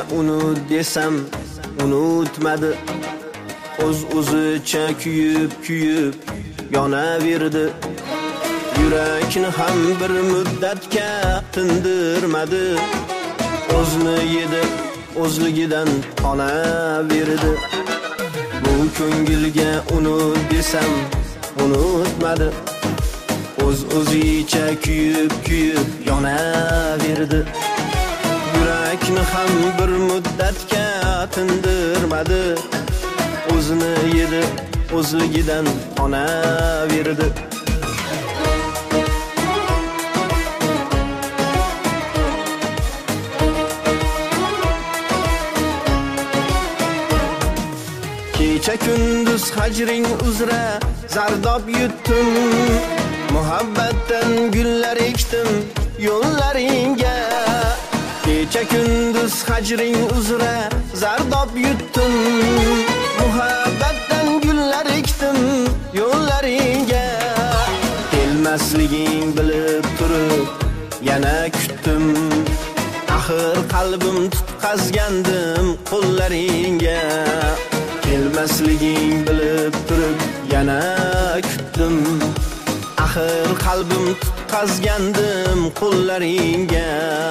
unut desam unutmadi. O'z-o'zicha kuyib yonaverdi. Yurakni ham bir muddatga tindirmadi. O'zni yedi, o'zligidan qonaverdi. Bu ko'ngilga unut desam unutmadi. O'z-o'zicha kuyib yonaverdi. Yurakni ham bir muddatga tindirmadi. O'zini yedi, o'zligidan qonaverdi. Kecha kunduz hajring uzra zardob yutdim. Muhabbatdan gullar ekdim yo'llaringga. Kecha kunduz hajring uzra zardob yutdim. Muhabbatdan gullar ekdim yo'llaringga. Kelmasliging bilib turib yana kutdim. Axir qalbim tutqazgandim qo'llaringga. Kelmasliging bilib turib yana kutdim. Axir qalbim tutqazgandim qo'llaringga.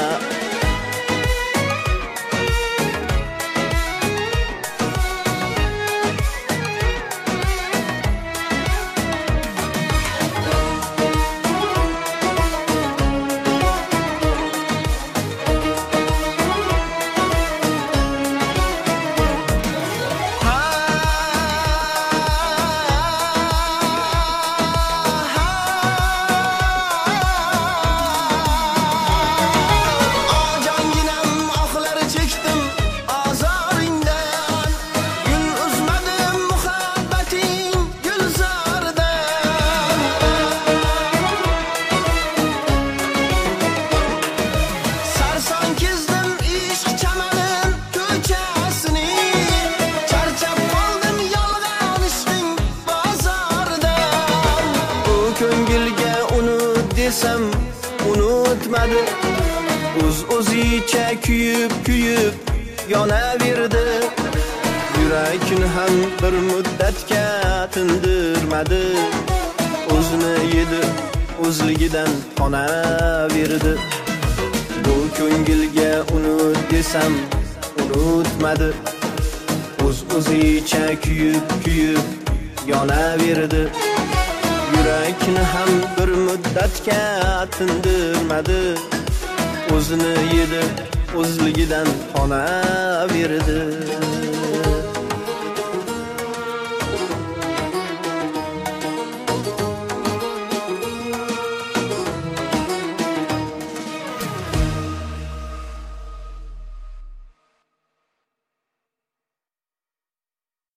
Ko'ngilga unut desam unutmadi. O'z-o'zicha kuyib yonaverdi. Yurakni ham bir muddatga tindirmadi. O'zini yedi, o'zligidan qonaverdi. Bu ko'ngilga unut desam unutmadi. O'z-o'zicha kuyib yonaverdi. Yurakni ham bir muddatga tindirmadi. O'zini yedi, o'zligidan qonaverdi.